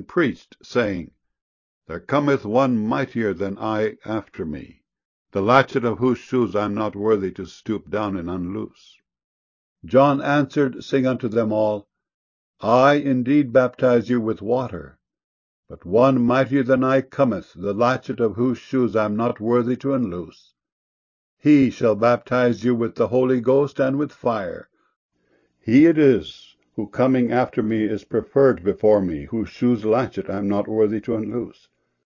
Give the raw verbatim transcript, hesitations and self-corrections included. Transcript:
priest, saying, There cometh one mightier than I after me, the latchet of whose shoes I am not worthy to stoop down and unloose. John answered, saying unto them all, I indeed baptize you with water, but one mightier than I cometh, the latchet of whose shoes I am not worthy to unloose. He shall baptize you with the Holy Ghost and with fire. He it is who coming after me is preferred before me, whose shoes latchet I am not worthy to unloose.